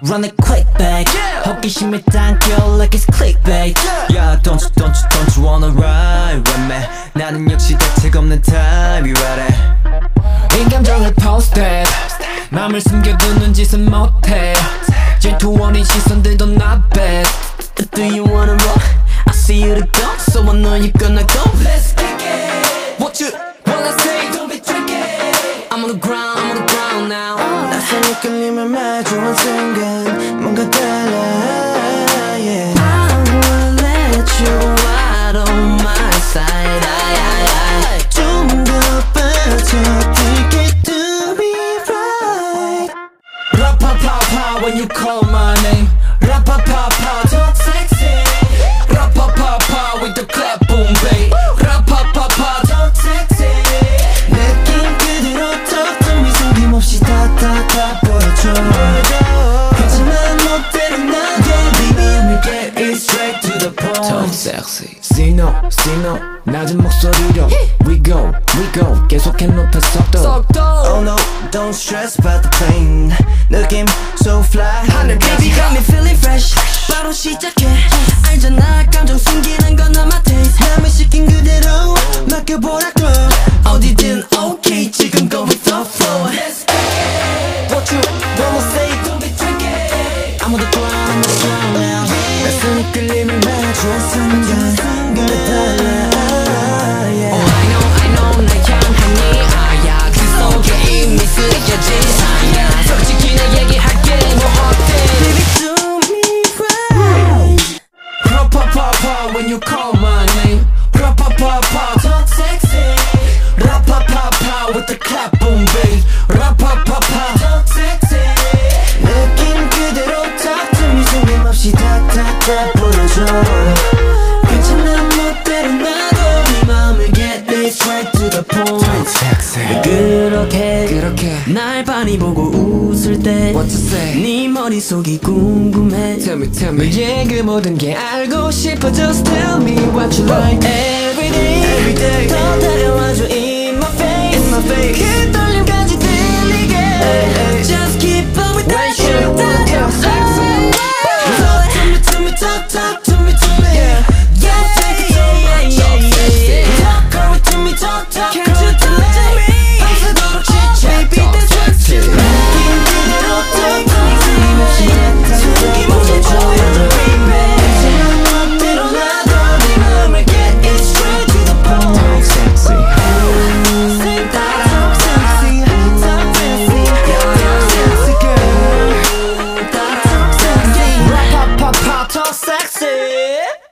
run it quick back. 호기심에 당겨 like it's clickbait. Yeah, don't you wanna ride with me? 나는 역시 대책 없는 타입이라래. 이 감정을 posted 맘을 숨겨두는 짓은 못해. 질투원인 시선들도 not bad. Do you wanna roll? I see you to go, so I know you're gonna go. Let's kick it. What you wanna say? Don't be tricky. I'm on the ground now. 낯선 이끌림을 마주한 순간 뭔가 달라, yeah. I will let you out on my side. 좀 더 빠져들게 to be right. Ra-pa-pa-pa when you call my name. Ra-pa-pa-pa talk sexy. Ra-pa-pa-pa with the clap boom babe. Ra-pa-pa-pa talk sexy. 느낌 그대로 턱tum이 숨김없이 다 보여줘. 괜찮아 멋대로 나 Baby, I'ma get it straight to the point. Talk sexy. See no 낮은 목소리로 We go 계속해 높여 속도. Oh no, don't stress about the pain. 느낌 so fly. 하늘 baby got me feeling fresh. 바로 시작해. 알잖아 감정 숨기는 건 not my taste. 남의 시킨 그대로 맡겨보라고. 어디든 okay 지금 go with the flow. Let's get it. What you wanna say? Don't be tricky. I'm on the ground now. 낯선 이끌림을 마주한 순간 뭔가 달라, yeah. Oh I know 날 향하니 아야 그 속에 이미 쓰여진 사야. 솔직히 나 얘기할게 뭐 어때? Baby do me right. Ra-pa-pa-pa when you call my name. Ra-pa-pa-pa talk sexy. Ra-pa-pa-pa with the clap boom bass. Ra-pa-pa-pa talk sexy. 느낌 그대로 턱tum이 숨김없이 다 보여줘. 괜찮아 멋대로 나도 네 맘을 get it straight to the point. sexy. 그렇게 날 많이 보고 웃을 때 What to say? 네 머릿속이 궁금해. Tell me 너의 그 모든 게 알고 싶어. Just tell me what you like. Every day 더 다가와줘 in my face. 그 떨림까지 들리게. Just keep on with that shit. Talk to me. Yeah, take it yeah. Talk to me, talk. Can't you talk to me? 밤새도록 chit-chat. Baby, that's what's just 느낌 그대로 talk to me. 숨김없이 보여줘 baby. 괜찮아 멋대로 나도 네 맘을 get it straight to the point. Talk sexy. Sing that talk sexy. Talk sexy. Sexy girl. That talk sexy. Ra-pa-pa-pa talk sexy.